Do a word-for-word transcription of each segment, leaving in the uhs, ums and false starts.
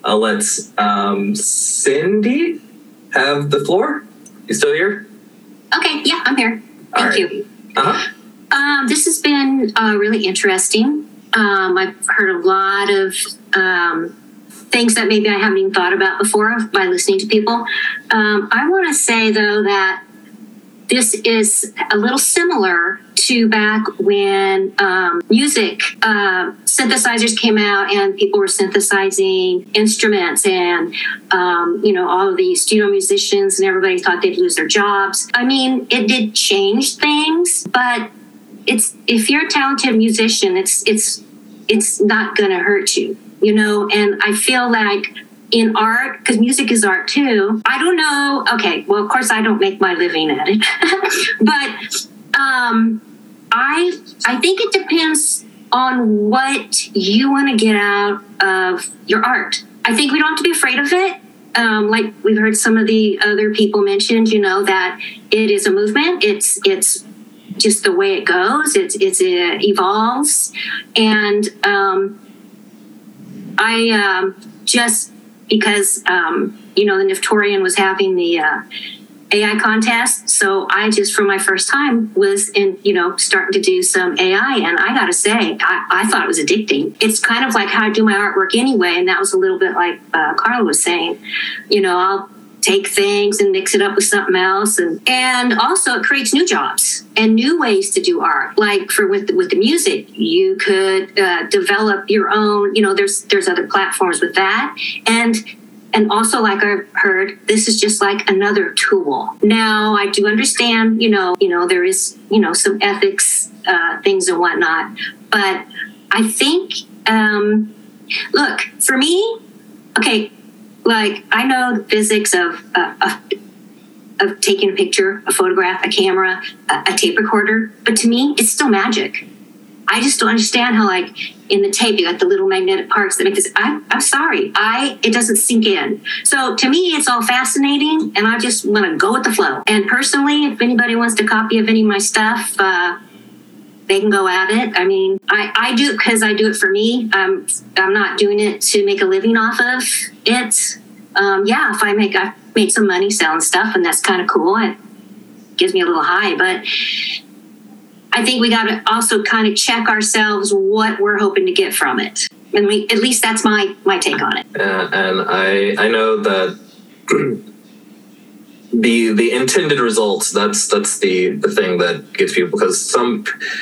I'll let um, Cindy have the floor. You still here? Okay, yeah, I'm here. Thank right. you. Uh-huh. Um, this has been uh, really interesting. Um, I've heard a lot of um, things that maybe I haven't even thought about before by listening to people. Um, I want to say, though, that this is a little similar to back when um, music uh, synthesizers came out and people were synthesizing instruments and, um, you know, all of these studio musicians and everybody thought they'd lose their jobs. I mean, it did change things, but it's if you're a talented musician, it's it's it's not going to hurt you, you know, and I feel like in art, because music is art too. I don't know. Okay, well, of course, I don't make my living at it, but um, I I think it depends on what you want to get out of your art. I think we don't have to be afraid of it. Um, like we've heard some of the other people mentioned, you know, that it is a movement. It's it's just the way it goes. It's it's it evolves, and um, I um, just. Because, um, you know, the Niftorian was having the uh, A I contest. So I just, for my first time, was in, you know, starting to do some A I. And I got to say, I, I thought it was addicting. It's kind of like how I do my artwork anyway. And that was a little bit like uh, Carla was saying. You know, I'll take things and mix it up with something else. And, and also it creates new jobs and new ways to do art. Like for with, with the music, you could uh, develop your own, you know, there's there's other platforms with that. And and also, like I've heard, this is just like another tool. Now, I do understand, you know, you know, there is, you know, some ethics uh, things and whatnot. But I think, um, look, for me, okay, like, I know the physics of, uh, of of taking a picture, a photograph, a camera, a, a tape recorder, but to me, it's still magic. I just don't understand how, like, in the tape, you got the little magnetic parts that make this. I, I'm sorry, I it doesn't sink in. So to me, it's all fascinating, and I just want to go with the flow. And personally, if anybody wants to copy of any of my stuff, uh, they can go at it. I mean, I, I do it because I do it for me. I'm, I'm not doing it to make a living off of it. Um, yeah, if I make, I've made some money selling stuff, and that's kind of cool. It gives me a little high. But I think we got to also kind of check ourselves what we're hoping to get from it. And we, at least that's my, my take on it. Uh, and I I know that the the intended results, that's that's the, the thing that gets people, because some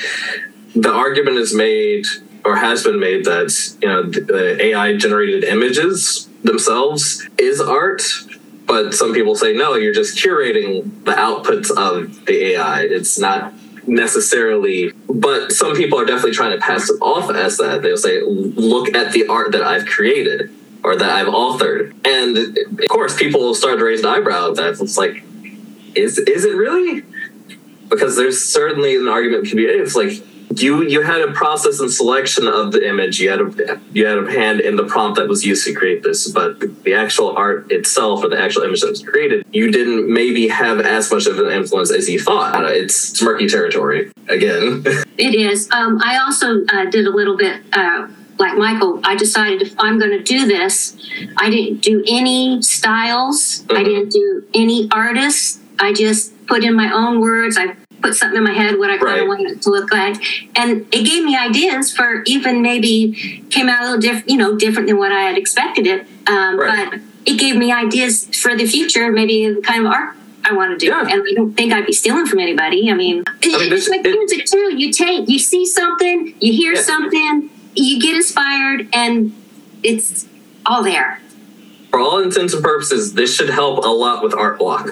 the argument is made or has been made that, you know, the A I generated images themselves is art, but some people say no, you're just curating the outputs of the A I. It's not necessarily, but some people are definitely trying to pass it off as that. They'll say, look at the art that I've created or that I've authored. And of course, people will start to raise an eyebrow at that. It's like, is is it really? Because there's certainly an argument can be, it's like, you you had a process and selection of the image. You had a you had a hand in the prompt that was used to create this, but the actual art itself or the actual image that was created, you didn't maybe have as much of an influence as you thought. It's murky territory again. It is. Um, I also uh, did a little bit. Uh, Like Michael, I decided if I'm going to do this, I didn't do any styles. Mm-hmm. I didn't do any artists. I just put in my own words. I put something in my head, what I kind of right. wanted it to look like. And it gave me ideas for even maybe came out a little different, you know, different than what I had expected it. Um, right. But it gave me ideas for the future, maybe the kind of art I want to do. Yeah. And I don't think I'd be stealing from anybody. I mean, I mean it's like music too. You take, you see something, you hear yeah. something, you get inspired, and it's all there. For all intents and purposes, this should help a lot with art block.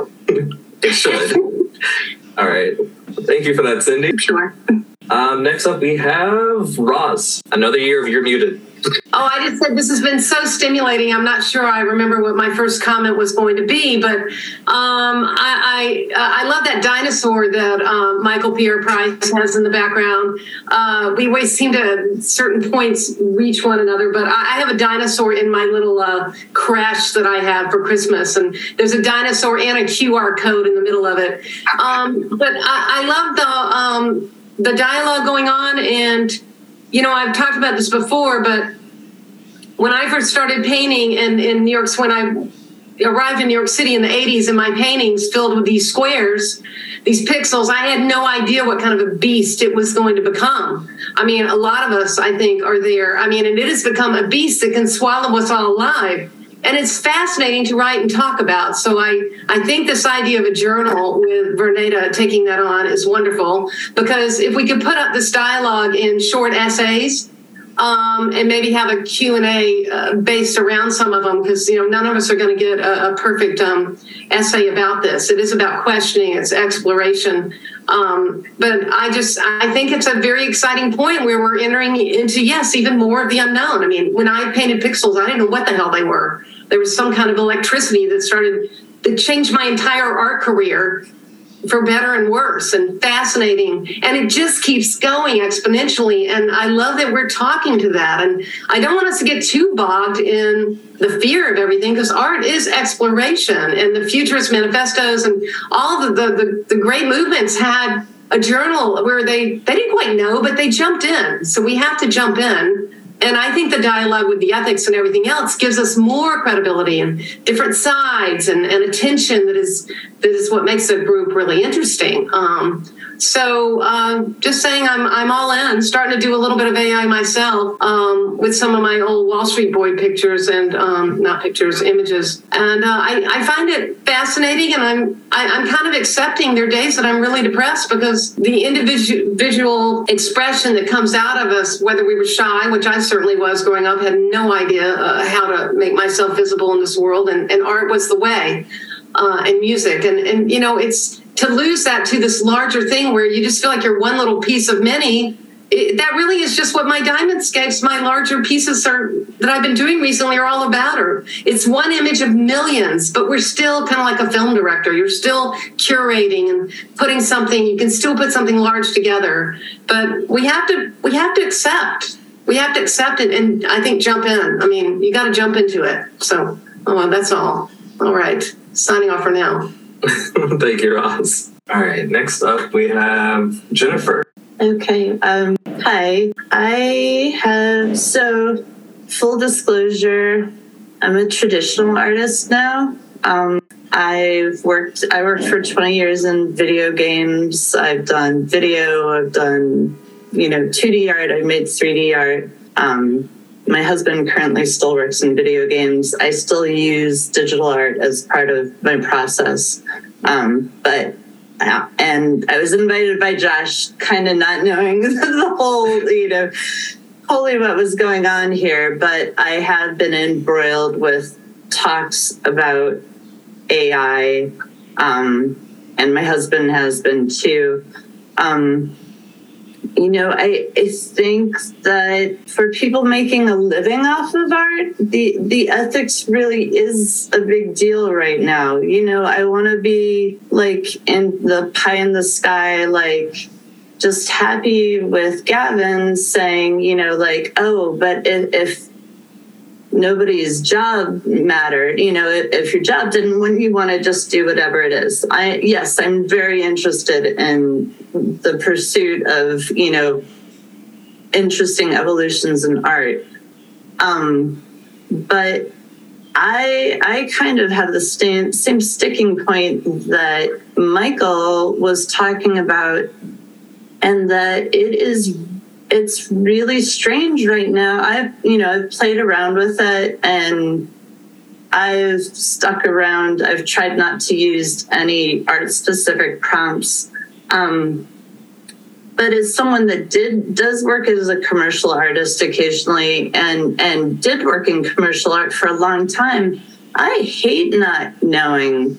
It should. All right. Thank you for that, Cindy. Sure. Um, next up, we have Roz. Another year of You're Muted. Oh, I just said this has been so stimulating. I'm not sure I remember what my first comment was going to be, but um, I I, uh, I love that dinosaur that um, Michael Pierre Price has in the background. Uh, we always seem to, at certain points, reach one another, but I, I have a dinosaur in my little uh, crash that I have for Christmas, and there's a dinosaur and a Q R code in the middle of it. Um, but I, I love the um, the dialogue going on, and you know, I've talked about this before, but when I first started painting in, in New York, when I arrived in New York City in the eighties, and my paintings filled with these squares, these pixels, I had no idea what kind of a beast it was going to become. I mean, a lot of us, I think, are there. I mean, and it has become a beast that can swallow us all alive. And it's fascinating to write and talk about. So I, I think this idea of a journal with Verneda taking that on is wonderful, because if we could put up this dialogue in short essays, Um, and maybe have a Q and A uh, based around some of them, because, you know, none of us are going to get a, a perfect um, essay about this. It is about questioning, it's exploration. Um, but I just, I think it's a very exciting point where we're entering into, yes, even more of the unknown. I mean, when I painted pixels, I didn't know what the hell they were. There was some kind of electricity that started, that changed my entire art career, for better and worse, and fascinating. And it just keeps going exponentially. And I love that we're talking to that. And I don't want us to get too bogged in the fear of everything, because art is exploration, and the Futurist manifestos and all the, the, the, the great movements had a journal where they, they didn't quite know, but they jumped in. So we have to jump in. And I think the dialogue with the ethics and everything else gives us more credibility and different sides and, and attention that is that is what makes a group really interesting. Um, so uh, just saying I'm I'm all in, starting to do a little bit of A I myself um, with some of my old Wall Street Boy pictures and um, not pictures, images. And uh, I, I find it fascinating, and I'm I, I'm kind of accepting there are days that I'm really depressed, because the individual expression that comes out of us, whether we were shy, which I certainly was growing up, had no idea uh, how to make myself visible in this world, and, and art was the way, uh, and music. And, and, you know, it's to lose that to this larger thing where you just feel like you're one little piece of many. It, that really is just what my Diamondscapes, my larger pieces are that I've been doing recently are all about. Or it's one image of millions, but we're still kind of like a film director. You're still curating and putting something, you can still put something large together, but we have to, we have to accept, we have to accept it. And I think jump in. I mean, you got to jump into it. So, oh, well, that's all. All right. Signing off for now. Thank you, Roz. All right. Next up, we have Jennifer. Okay. Um, hi. I have, so full disclosure, I'm a traditional artist now. Um, I've worked, I worked for twenty years in video games. I've done video, I've done, you know, two D art, I've made three D art. Um, my husband currently still works in video games. I still use digital art as part of my process. Um, but Yeah. And I was invited by Josh, kind of not knowing the whole, you know, wholly what was going on here. But I have been embroiled with talks about A I, um, and my husband has been too. Um, you know, I, I think that for people making a living off of art, the, the ethics really is a big deal right now. You know, I want to be like in the pie in the sky, like just happy with Gavin saying, you know, like, oh, but if, if nobody's job mattered, you know, if, if your job didn't, wouldn't you want to just do whatever it is? I, yes, I'm very interested in the pursuit of, you know, interesting evolutions in art. Um, but I, I kind of have the same, same sticking point that Michael was talking about, and that it is it's really strange right now. I've, you know, I've played around with it, and I've stuck around. I've tried not to use any art-specific prompts. Um, but as someone that did does work as a commercial artist occasionally, and and did work in commercial art for a long time, I hate not knowing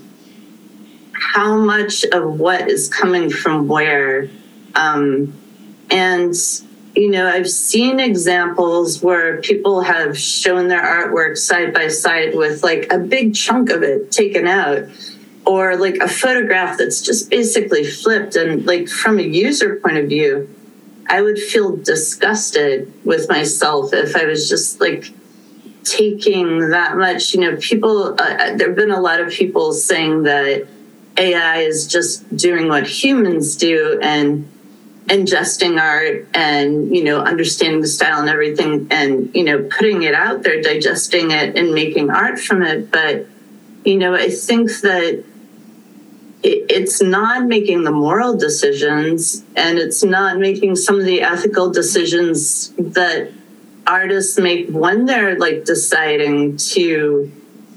how much of what is coming from where. Um, and you know, I've seen examples where people have shown their artwork side by side with like a big chunk of it taken out, or like a photograph that's just basically flipped. And like from a user point of view, I would feel disgusted with myself if I was just like taking that much. You know, people, uh, there have been a lot of people saying that A I is just doing what humans do, and ingesting art and, you know, understanding the style and everything and, you know, putting it out there, digesting it and making art from it. But, you know, I think that it, it's not making the moral decisions and it's not making some of the ethical decisions that artists make when they're like deciding to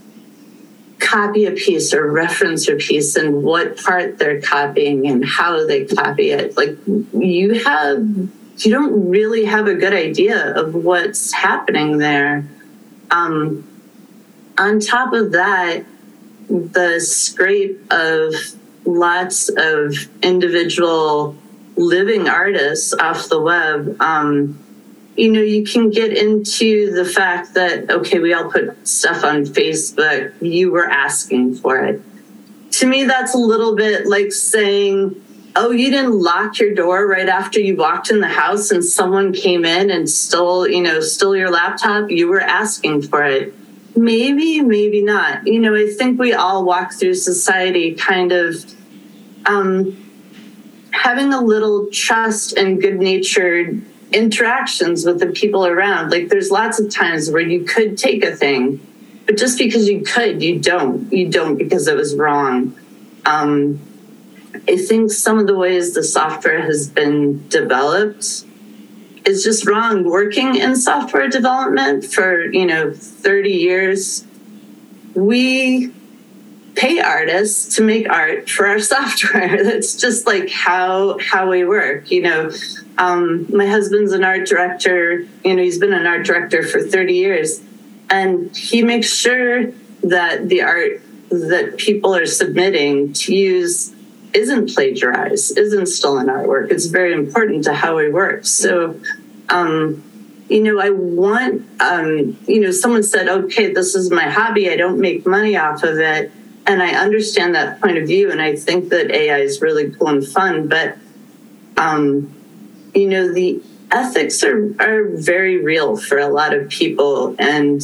copy a piece or reference a piece and what part they're copying and how they copy it. Like you have, you don't really have a good idea of what's happening there. Um, on top of that, the scrape of lots of individual living artists off the web, um, you know, you can get into the fact that, okay, we all put stuff on Facebook, you were asking for it. To me, that's a little bit like saying, oh, you didn't lock your door right after you walked in the house and someone came in and stole, you know, stole your laptop, you were asking for it. Maybe, maybe not. You know, I think we all walk through society kind of um, having a little trust and good-natured interactions with the people around. Like there's lots of times where you could take a thing, but just because you could, you don't. You don't because it was wrong. Um, I think some of the ways the software has been developed is just wrong. Working in software development for, you know, thirty years, we pay artists to make art for our software. That's just like how how we work, you know. Um, my husband's an art director, you know, he's been an art director for thirty years, and he makes sure that the art that people are submitting to use isn't plagiarized, isn't stolen artwork. It's very important to how we work. So, um, you know, I want, um, you know, someone said, okay, this is my hobby. I don't make money off of it. And I understand that point of view. And I think that A I is really cool and fun. But, um, you know, the ethics are, are very real for a lot of people. And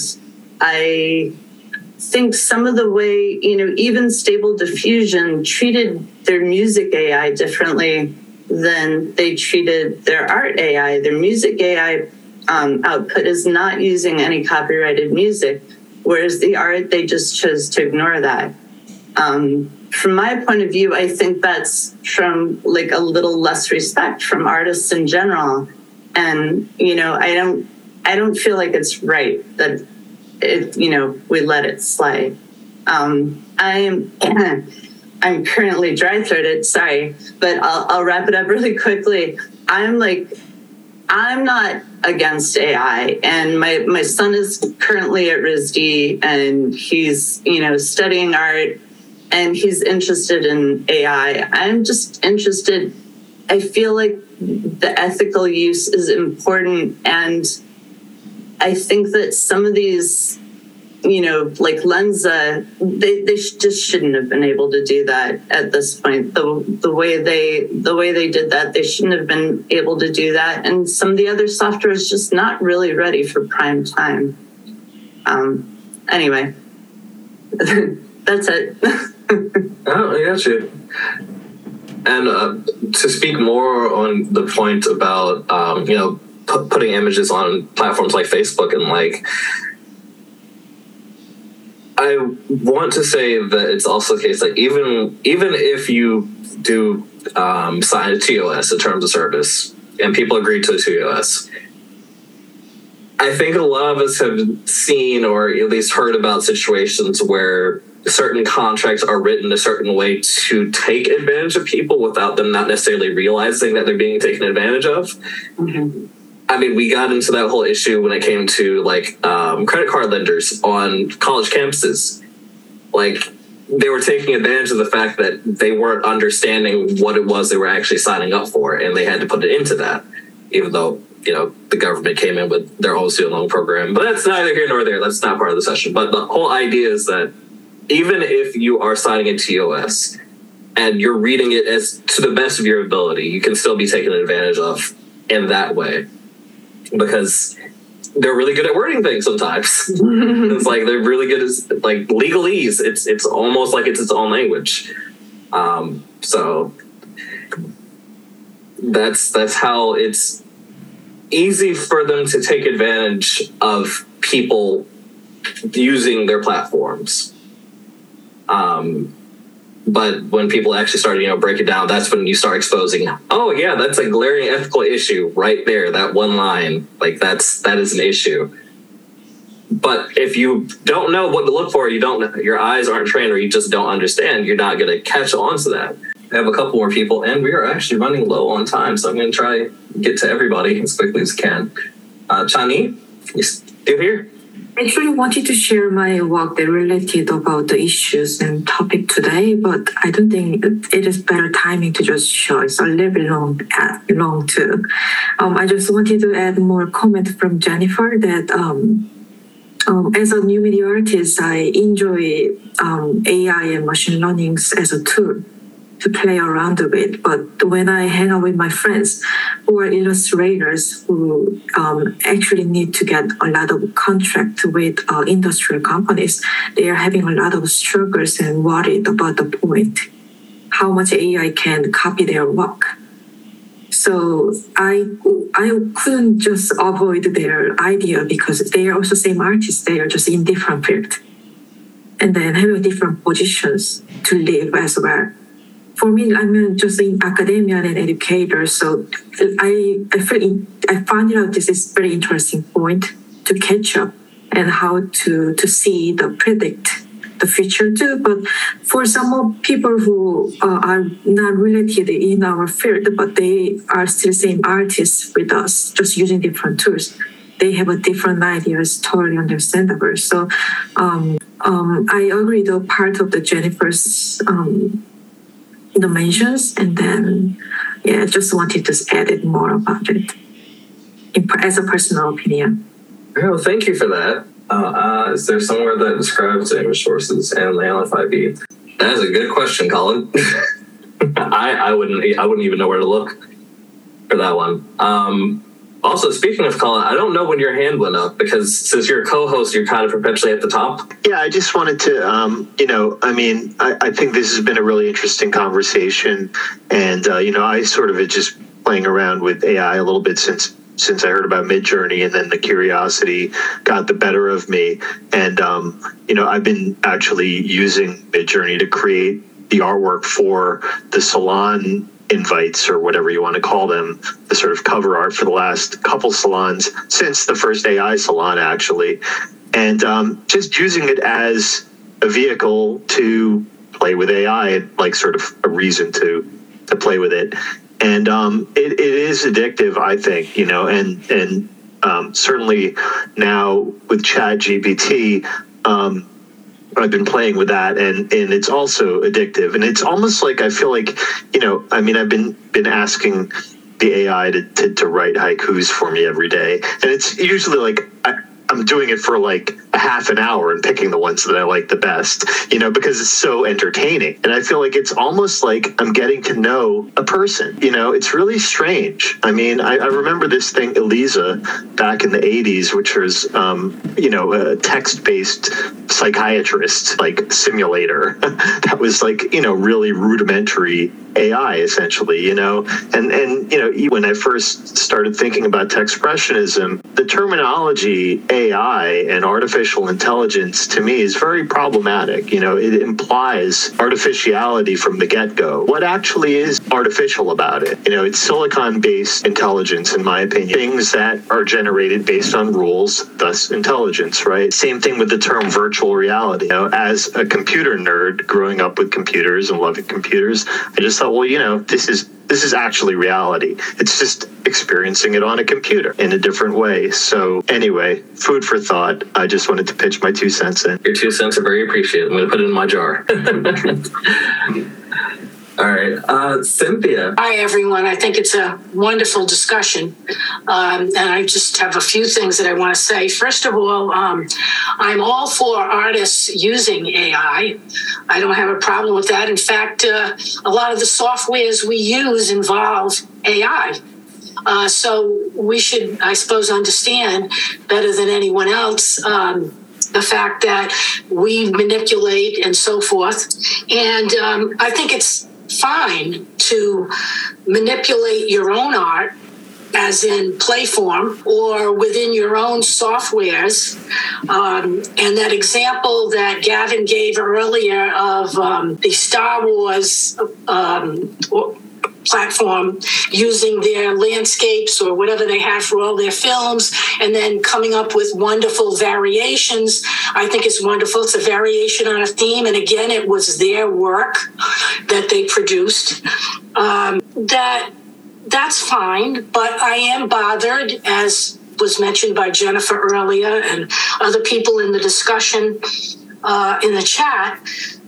I think some of the way, you know, even Stable Diffusion treated their music A I differently than they treated their art A I. Their music A I um, output is not using any copyrighted music, whereas the art, they just chose to ignore that. Um, from my point of view, I think that's from like a little less respect from artists in general. And, you know, I don't, I don't feel like it's right that it, you know, we let it slide. Um, I'm, I'm currently dry throated, sorry, but I'll, I'll wrap it up really quickly. I'm like, I'm not against A I, and my, my son is currently at R I S D and he's, you know, studying art and he's interested in A I. I'm just interested. I feel like the ethical use is important, and I think that some of these, you know, like Lensa, they, they just shouldn't have been able to do that at this point. The the way they the way they did that, they shouldn't have been able to do that. And some of the other software is just not really ready for prime time. Um, anyway, that's it. Oh, I got you. And uh, to speak more on the point about, um, you know, pu- putting images on platforms like Facebook and like, I want to say that it's also the case that even even if you do um, sign a T O S, a terms of service, and people agree to a T O S, I think a lot of us have seen or at least heard about situations where certain contracts are written a certain way to take advantage of people without them not necessarily realizing that they're being taken advantage of. Mm-hmm. I mean, we got into that whole issue when it came to like um, credit card lenders on college campuses. Like they were taking advantage of the fact that they weren't understanding what it was they were actually signing up for, and they had to put it into that, even though, you know, the government came in with their own student loan program. But that's neither here nor there. That's not part of the session. But the whole idea is that even if you are signing a T O S and you're reading it as to the best of your ability, you can still be taken advantage of in that way. Because they're really good at wording things sometimes. It's like they're really good at like legalese. It's it's almost like it's its own language. Um, so that's that's how it's easy for them to take advantage of people using their platforms. Um, but when people actually start, you know, break it down, that's when you start exposing, oh yeah, that's a glaring ethical issue right there. That one line, like that's, that is an issue. But if you don't know what to look for, you don't, your eyes aren't trained, or you just don't understand, you're not going to catch on to that. I have a couple more people, and we are actually running low on time, so I'm going to try get to everybody as quickly as I can. Uh, Chani, you still here? I actually wanted to share my work that related about the issues and topic today, but I don't think it is better timing to just show. It's a little bit long, long too. Um, I just wanted to add more comment from Jennifer that um, um, as a new media artist, I enjoy um, A I and machine learning as a tool to play around with. But when I hang out with my friends who are illustrators who um, actually need to get a lot of contract with uh, industrial companies, they are having a lot of struggles and worried about the point, how much A I can copy their work. So I I couldn't just avoid their idea because they are also same artists, they are just in different fields. And then having different positions to live as well. For me, I'm just in academia and an educator, so I I feel I find out this is very interesting point to catch up and how to to see the predict the future too. But for some of people who uh, are not related in our field, but they are still same artists with us, just using different tools, they have a different idea. It's totally understandable. So um, um, I agree though part of the Jennifer's um, dimensions, and then yeah, I just wanted to add it more about it in, as a personal opinion. Oh, thank you for that. Uh, uh, is there somewhere that describes image sources and the L F I B? That is a good question, Colin. I, I wouldn't I wouldn't even know where to look for that one. Um, Also, speaking of Colin, I don't know when your hand went up, because since you're a co-host, you're kind of perpetually at the top. Yeah, I just wanted to, um, you know, I mean, I, I think this has been a really interesting conversation. And, uh, you know, I sort of just playing around with A I a little bit since since I heard about Midjourney, and then the curiosity got the better of me. And, um, you know, I've been actually using Midjourney to create the artwork for the salon invites, or whatever you want to call them, the sort of cover art for the last couple salons since the first A I salon, actually. And um, just using it as a vehicle to play with A I, like sort of a reason to to play with it. And um, it, it is addictive, I think, you know, and, and um, certainly now with Chat G P T, um, I've been playing with that, and, and it's also addictive. And it's almost like, I feel like, you know, I mean, I've been been asking the A I to, to, to write haikus for me every day. And it's usually like, I, I'm doing it for like a half an hour and picking the ones that I like the best, you know, because it's so entertaining. And I feel like it's almost like I'm getting to know a person, you know, it's really strange. I mean, I, I remember this thing, Eliza, back in the eighties, which was, um, you know, a text-based psychiatrist, like simulator that was like, you know, really rudimentary A I, essentially, you know, and, and, you know, when I first started thinking about textpressionism, the terminology A I and artificial intelligence to me is very problematic. You know, it implies artificiality from the get-go. What actually is artificial about it? You know, it's silicon-based intelligence, in my opinion, things that are generated based on rules, thus intelligence, right? Same thing with the term virtual reality. You know, as a computer nerd growing up with computers and loving computers, I just thought, well, you know, this is this is actually reality. It's just experiencing it on a computer in a different way. So anyway, food for thought. I just wanted to pitch my two cents in. Your two cents are very appreciated. I'm going to put it in my jar. All right. Uh, Cynthia. Hi, everyone. I think it's a wonderful discussion. Um, and I just have a few things that I want to say. First of all, um, I'm all for artists using A I. I don't have a problem with that. In fact, uh, a lot of the softwares we use involve A I. Uh, so we should, I suppose, understand better than anyone else um, the fact that we manipulate and so forth. And um, I think it's fine to manipulate your own art, as in Playform, or within your own softwares. Um, and that example that Gavin gave earlier of um, the Star Wars um, platform using their landscapes or whatever they have for all their films and then coming up with wonderful variations, I think it's wonderful. It's a variation on a theme. And again, it was their work that they produced. Um, that That's fine, but I am bothered, as was mentioned by Jennifer earlier and other people in the discussion uh, in the chat,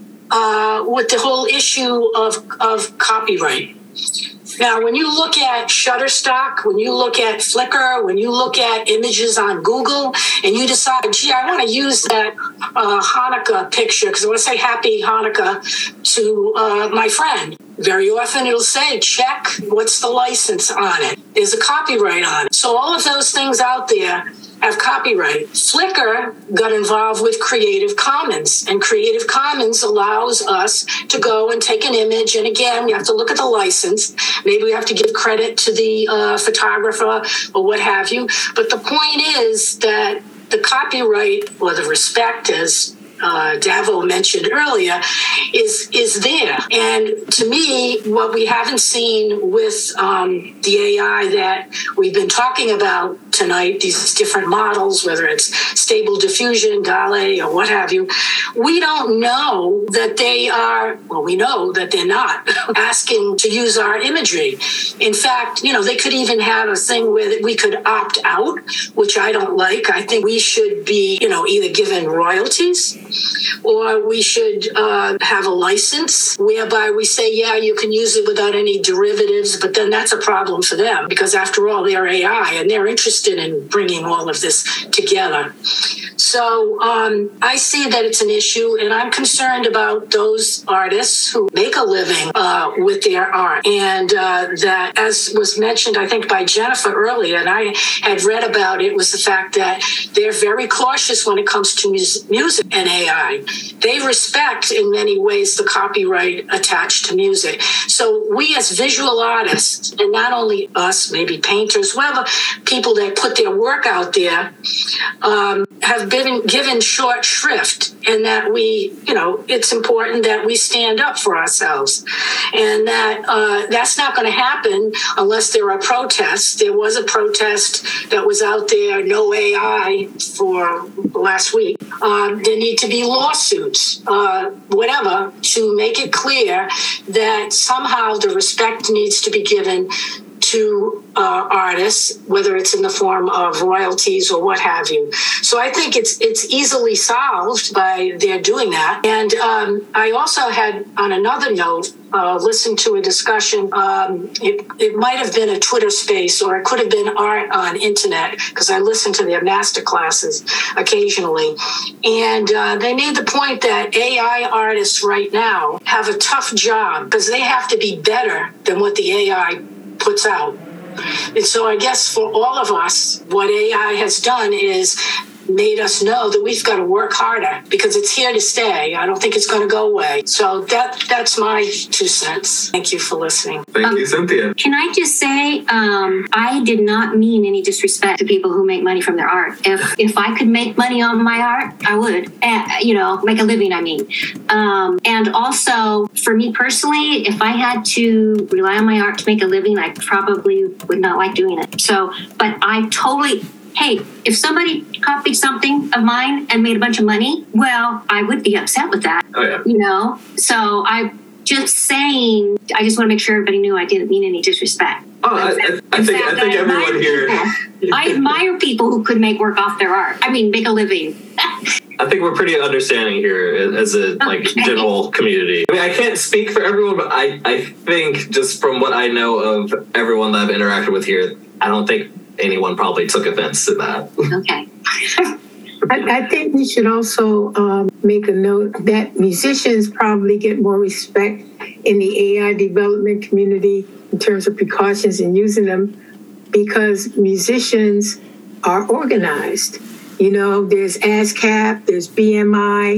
uh, with the whole issue of, of copyright. Now, when you look at Shutterstock, when you look at Flickr, when you look at images on Google, and you decide, gee, I want to use that uh, Hanukkah picture because I want to say Happy Hanukkah to uh, my friend. Very often it'll say, check what's the license on it. There's a copyright on it. So all of those things out there have copyright. Flickr got involved with Creative Commons, and Creative Commons allows us to go and take an image. And again, we have to look at the license. Maybe we have to give credit to the uh, photographer or what have you. But the point is that the copyright, or the respect, as Uh, Davo mentioned earlier, is is there. And to me, what we haven't seen with um, the A I that we've been talking about tonight, these different models, whether it's Stable Diffusion, DALL-E, or what have you, we don't know that they are, well, we know that they're not asking to use our imagery. In fact, you know, they could even have a thing where we could opt out, which I don't like. I think we should be, you know, either given royalties, or we should uh, have a license whereby we say, yeah, you can use it without any derivatives, but then that's a problem for them because after all, they're A I and they're interested in bringing all of this together. So um, I see that it's an issue, and I'm concerned about those artists who make a living uh, with their art. And uh, that, as was mentioned, I think by Jennifer earlier, and I had read about it, was the fact that they're very cautious when it comes to mus- music and A I. They respect, in many ways, the copyright attached to music. So we as visual artists, and not only us, maybe painters, whoever, people that put their work out there, um, have been given short shrift, and that we, you know, it's important that we stand up for ourselves. And that uh, that's not going to happen unless there are protests. There was a protest that was out there, no A I, for last week. Um, there need to be lawsuits, uh, whatever, to make it clear that somehow the respect needs to be given to uh, artists, whether it's in the form of royalties or what have you. So I think it's it's easily solved by their doing that. And um, I also had, on another note, uh, listened to a discussion. Um, it, it might have been a Twitter space, or it could have been art on internet, because I listen to their master classes occasionally. And uh, they made the point that A I artists right now have a tough job because they have to be better than what the A I puts out. And so I guess for all of us, what A I has done is made us know that we've got to work harder because it's here to stay. I don't think it's going to go away. So that that's my two cents. Thank you for listening. Thank um, you, Cynthia. Can I just say, um, I did not mean any disrespect to people who make money from their art. If if I could make money on my art, I would. Uh, you know, make a living, I mean. Um, and also, for me personally, if I had to rely on my art to make a living, I probably would not like doing it. So, but I totally... Hey, if somebody copied something of mine and made a bunch of money, well, I would be upset with that. Oh, yeah. You know? So I'm just saying, I just want to make sure everybody knew I didn't mean any disrespect. Oh, I, I, I think I think everyone here. I admire people who could make work off their art. I mean, make a living. I think we're pretty understanding here as a like Okay. general community. I mean, I can't speak for everyone, but I, I think just from what I know of everyone that I've interacted with here, I don't think anyone probably took offense to that. Okay. I, I think we should also um, make a note that musicians probably get more respect in the A I development community in terms of precautions in using them because musicians are organized. You know, there's ASCAP, there's B M I,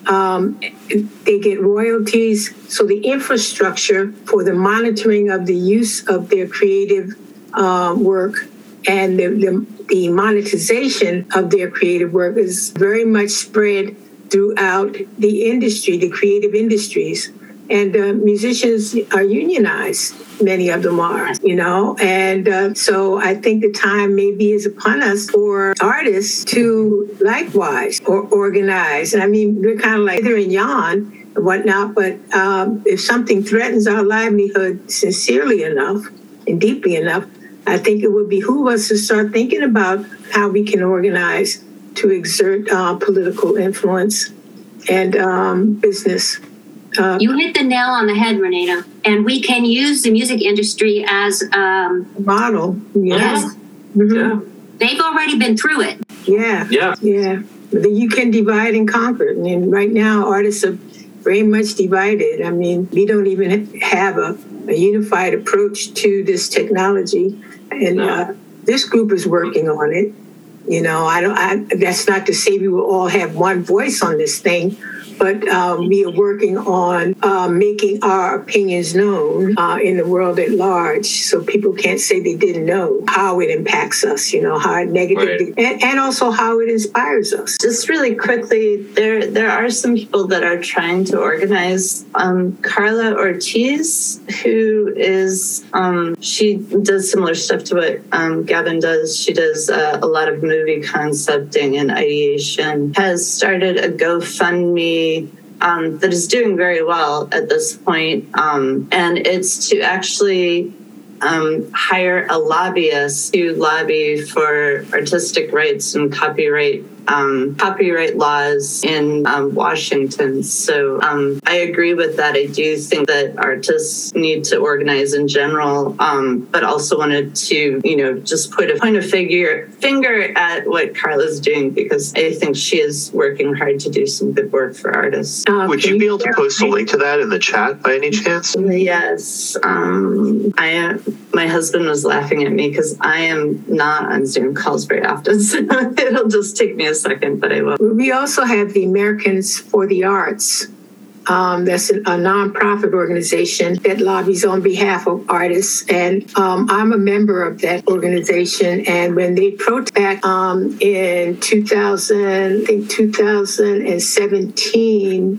Um, they get royalties. So the infrastructure for the monitoring of the use of their creative uh, work and the, the, the monetization of their creative work is very much spread throughout the industry, the creative industries. And uh, musicians are unionized. Many of them are, you know, and uh, so I think the time maybe is upon us for artists to likewise or organize. And I mean, we're kind of like either and yon and whatnot, but um, if something threatens our livelihood sincerely enough and deeply enough, I think it would behoove us to start thinking about how we can organize to exert uh, political influence and um, business. Uh, you hit the nail on the head, Renata. And we can use the music industry as um, a model. Yes. Yes. Mm-hmm. Yeah. They've already been through it. Yeah. Yeah. Yeah. But you can divide and conquer. I mean, right now, artists are very much divided. I mean, we don't even have a, a unified approach to this technology. And No. uh, this group is working on it. You know, I don't. I, that's not to say we will all have one voice on this thing, but um, we are working on uh, making our opinions known uh, in the world at large, so people can't say they didn't know how it impacts us. You know, how it negatively, Right. and, and also how it inspires us. Just really quickly, there there are some people that are trying to organize. Um, Carla Ortiz, who is um, she does similar stuff to what um, Gavin does. She does uh, a lot of movie concepting and ideation. Has started a GoFundMe um, that is doing very well at this point, um, and it's to actually um, hire a lobbyist to lobby for artistic rights and copyright um, copyright laws in um, Washington. So um, I agree with that. I do think that artists need to organize in general, um, but also wanted to, you know, just put a point of figure finger at what Carla's doing, because I think she is working hard to do some good work for artists. Uh, Would can you be able to post a link to that in the chat by any chance? Yes. Um, I am, my husband was laughing at me because I am not on Zoom calls very often, so it'll just take me a second, but I will. We also have the Americans for the Arts. Um, that's a, a nonprofit organization that lobbies on behalf of artists. And um, I'm a member of that organization. And when they protest um, in two thousand, I think two thousand seventeen,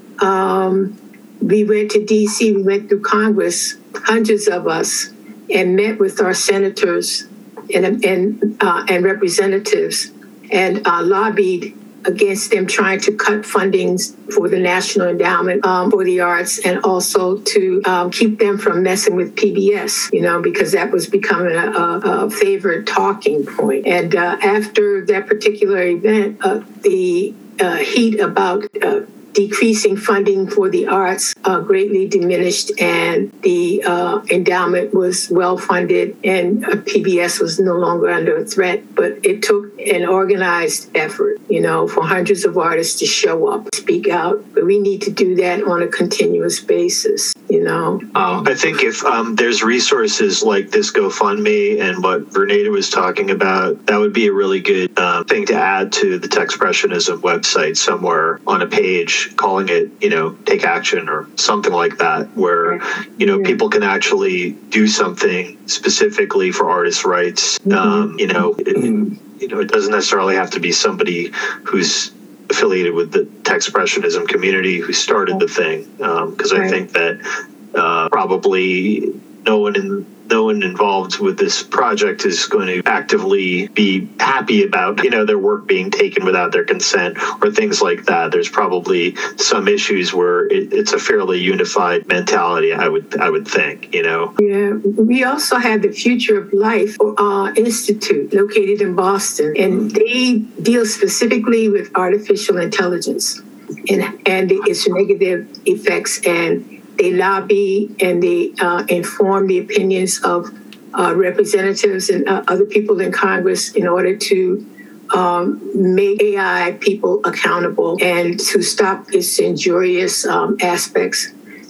um, we went to D C, we went through Congress, hundreds of us, and met with our senators and, and, uh, and representatives, and uh, lobbied against them trying to cut fundings for the National Endowment um, for the Arts, and also to um, keep them from messing with P B S, you know, because that was becoming a, a, a favorite talking point. And uh, after that particular event, uh, the uh, heat about uh, decreasing funding for the arts uh, greatly diminished, and the uh, endowment was well funded, and uh, P B S was no longer under threat. But it took an organized effort, you know, for hundreds of artists to show up, speak out. But we need to do that on a continuous basis, you know. Um, I think if um, there's resources like this GoFundMe and what Renata was talking about, that would be a really good uh, thing to add to the Texpressionism website somewhere on a page, calling it, you know, Take Action or something like that, where, you know, Yeah. people can actually do something specifically for artists' rights. Mm-hmm. Um, you know, it, you know, it doesn't necessarily have to be somebody who's affiliated with the Texpressionism community who started the thing, because um, I Right. think that uh, probably no one in no one involved with this project is going to actively be happy about, you know, their work being taken without their consent or things like that. There's probably some issues where it, it's a fairly unified mentality, I would I would think, you know. Yeah, we also have the Future of Life uh, Institute located in Boston, and they deal specifically with artificial intelligence and, and its negative effects, and they lobby and they uh, inform the opinions of uh, representatives and uh, other people in Congress in order to um, make A I people accountable and to stop its injurious um, aspects.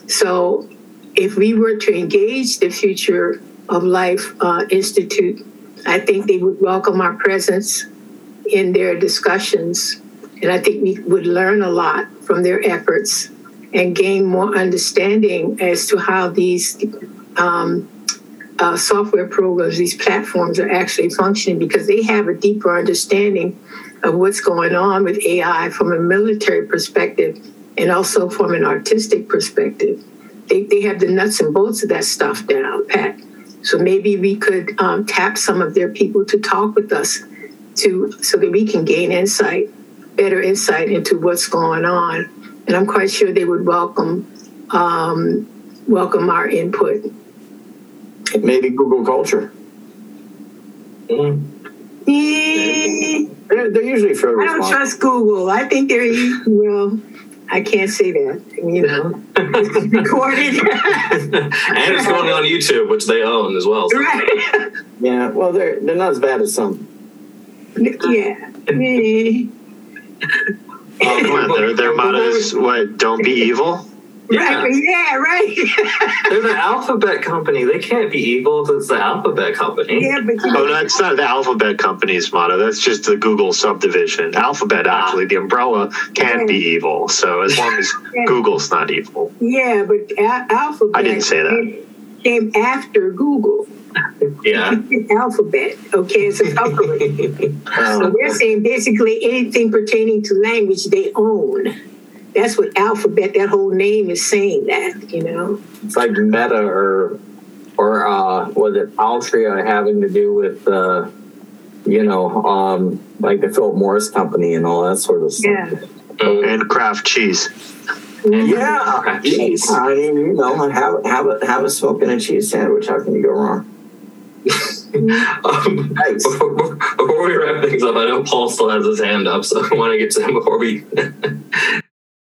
So if we were to engage the Future of Life uh, Institute, I think they would welcome our presence in their discussions And I think we would learn a lot from their efforts and gain more understanding as to how these um, uh, software programs, these platforms are actually functioning, because they have a deeper understanding of what's going on with A I from a military perspective and also from an artistic perspective. They, they have the nuts and bolts of that stuff down, Pat. So maybe we could um, tap some of their people to talk with us to so that we can gain insight, better insight into what's going on. And I'm quite sure they would welcome um, welcome our input. Maybe Google Culture. Mm. Yeah. They're, they're usually fairly I don't smart. trust Google. I think they're, well, I can't say that, you know. It's recorded. And it's going on YouTube, which they own as well. So. Right. Yeah, well, they're they're not as bad as some. Yeah. Yeah. Oh, come on, their, their motto is what? Don't be evil? Yeah. Right. Yeah, right. They're the Alphabet company. They can't be evil if it's the Alphabet company. Yeah, but you Oh, know, that's not the Alphabet company's motto. That's just the Google subdivision. Alphabet, actually, the umbrella can be evil. So as long as Google's not evil. yeah, but Al- Alphabet I didn't say that. came after Google. Yeah. Alphabet, okay, it's a company. So Um, they're saying basically anything pertaining to language they own. That's what Alphabet, that whole name is saying that, you know. it's like Meta or or uh, was it Altria having to do with uh, you know um, like the Philip Morris company and all that sort of stuff. Yeah. And Kraft cheese. Yeah, Cheese. I mean, you know, have have a have a smoking a cheese sandwich. How can you go wrong? Um, Nice. before, before we wrap things up, I know Paul still has his hand up, so I want to get to him before we